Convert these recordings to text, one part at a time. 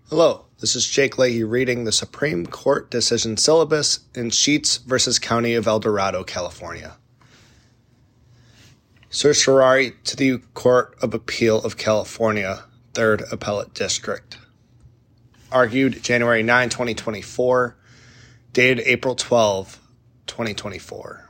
Hello, this is Jake Leahy reading the Supreme Court decision syllabus in Sheets v. County of El Dorado, California. Certiorari to the Court of Appeal of California, 3rd Appellate District. Argued January 9, 2024, dated April 12, 2024.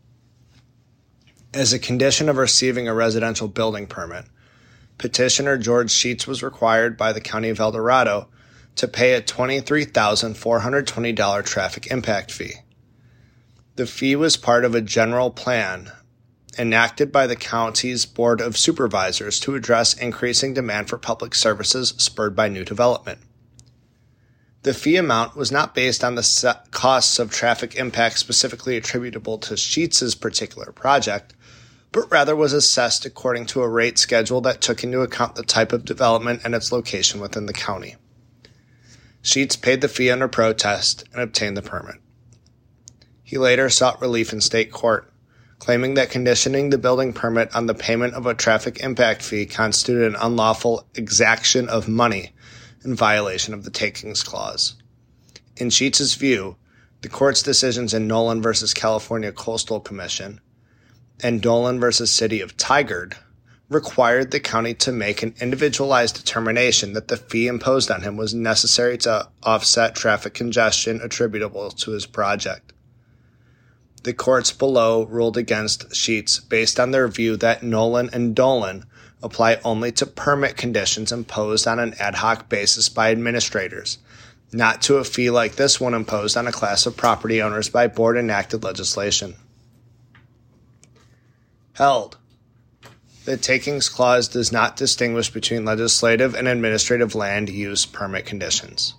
As a condition of receiving a residential building permit, Petitioner George Sheets was required by the County of El Dorado to pay a $23,420 traffic impact fee. The fee was part of a general plan enacted by the county's Board of Supervisors to address increasing demand for public services spurred by new development. The fee amount was not based on the costs of traffic impact specifically attributable to Sheets's particular project, but rather was assessed according to a rate schedule that took into account the type of development and its location within the county. Sheets paid the fee under protest and obtained the permit. He later sought relief in state court, claiming that conditioning the building permit on the payment of a traffic impact fee constituted an unlawful exaction of money in violation of the Takings Clause. In Sheets's view, the court's decisions in Nolan v. California Coastal Commission and Dolan v. City of Tigard required the county to make an individualized determination that the fee imposed on him was necessary to offset traffic congestion attributable to his project. The courts below ruled against Sheets based on their view that Nolan and Dolan apply only to permit conditions imposed on an ad hoc basis by administrators, not to a fee like this one imposed on a class of property owners by board-enacted legislation. Held. The Takings Clause does not distinguish between legislative and administrative land use permit conditions.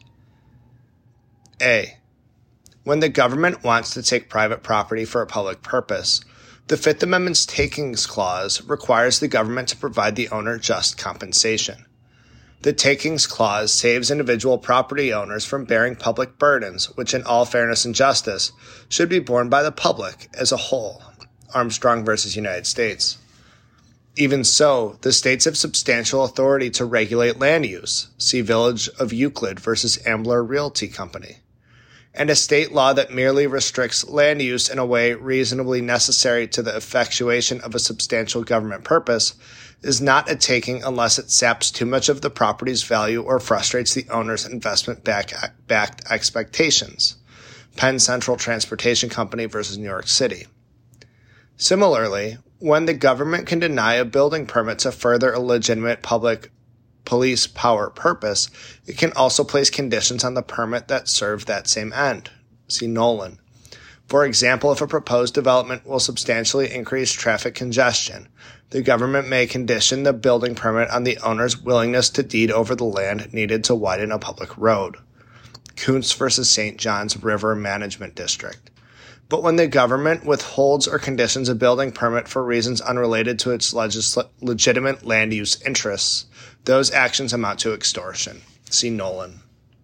A. When the government wants to take private property for a public purpose, the Fifth Amendment's Takings Clause requires the government to provide the owner just compensation. The Takings Clause saves individual property owners from bearing public burdens, which in all fairness and justice should be borne by the public as a whole. Armstrong v. United States. Even so, the states have substantial authority to regulate land use. See Village of Euclid v. Ambler Realty Company. And a state law that merely restricts land use in a way reasonably necessary to the effectuation of a substantial government purpose is not a taking unless it saps too much of the property's value or frustrates the owner's investment-backed expectations. Penn Central Transportation Company v. New York City. Similarly, when the government can deny a building permit to further a legitimate public police power purpose, it can also place conditions on the permit that serve that same end. See Nolan. For example, if a proposed development will substantially increase traffic congestion, the government may condition the building permit on the owner's willingness to deed over the land needed to widen a public road. Kuntz v. St. John's River Management District. But when the government withholds or conditions a building permit for reasons unrelated to its legitimate land use interests, those actions amount to extortion. See Nolan.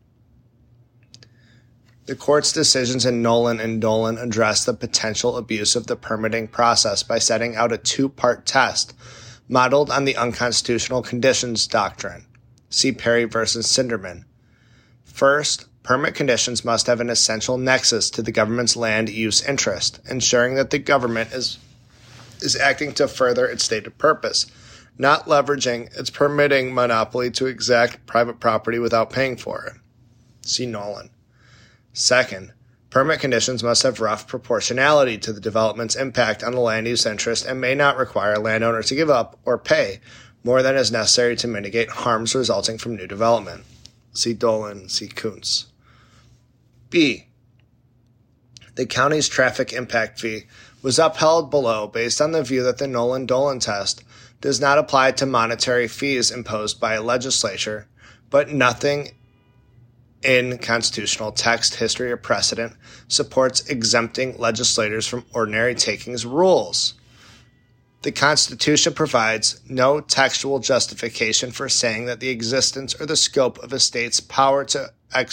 The court's decisions in Nolan and Dolan address the potential abuse of the permitting process by setting out a two-part test modeled on the unconstitutional conditions doctrine. See Perry v. Sinderman. First, permit conditions must have an essential nexus to the government's land use interest, ensuring that the government is acting to further its stated purpose, not leveraging its permitting monopoly to exact private property without paying for it. See Nolan. Second, permit conditions must have rough proportionality to the development's impact on the land use interest and may not require a landowner to give up or pay more than is necessary to mitigate harms resulting from new development. See Dolan, see Kuntz. B. The county's traffic impact fee was upheld below based on the view that the Nolan-Dolan test does not apply to monetary fees imposed by a legislature, but nothing in constitutional text, history, or precedent supports exempting legislators from ordinary takings rules. The Constitution provides no textual justification for saying that the existence or the scope of a state's power to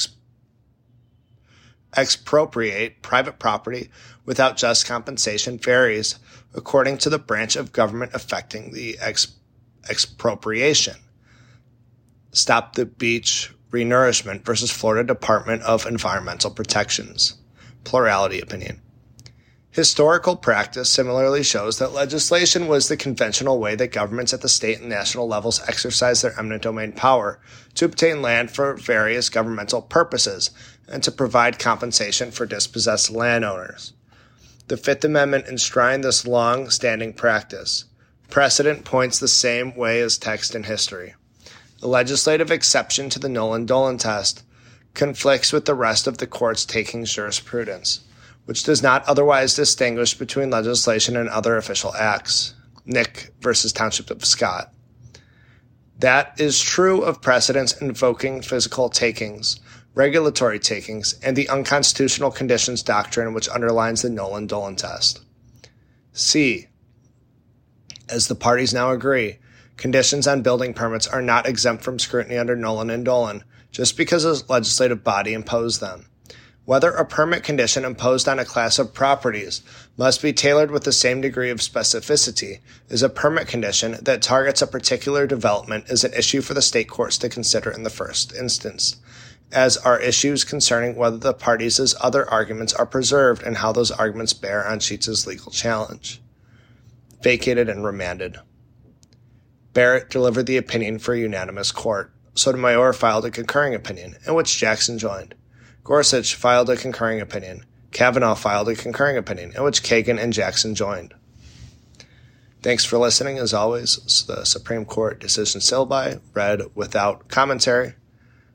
expropriate private property without just compensation varies according to the branch of government affecting the expropriation. Stop the Beach Renourishment versus Florida Department of Environmental Protections. Plurality opinion. Historical practice similarly shows that legislation was the conventional way that governments at the state and national levels exercised their eminent domain power to obtain land for various governmental purposes and to provide compensation for dispossessed landowners. The Fifth Amendment enshrined this long-standing practice. Precedent points the same way as text and history. The legislative exception to the Nolan-Dolan test conflicts with the rest of the court's taking jurisprudence, which does not otherwise distinguish between legislation and other official acts. Nick versus Township of Scott. That is true of precedents invoking physical takings, regulatory takings, and the unconstitutional conditions doctrine which underlines the Nolan-Dolan test. C. As the parties now agree, conditions on building permits are not exempt from scrutiny under Nolan and Dolan just because a legislative body imposed them. Whether a permit condition imposed on a class of properties must be tailored with the same degree of specificity as a permit condition that targets a particular development is an issue for the state courts to consider in the first instance, as are issues concerning whether the parties' other arguments are preserved and how those arguments bear on Sheets' legal challenge. Vacated and remanded. Barrett delivered the opinion for a unanimous court. Sotomayor filed a concurring opinion, in which Jackson joined. Gorsuch filed a concurring opinion. Kavanaugh filed a concurring opinion, in which Kagan and Jackson joined. Thanks for listening. As always, the Supreme Court decision syllabi read without commentary.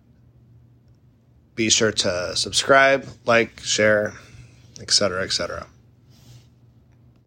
Be sure to subscribe, like, share, etc., etc.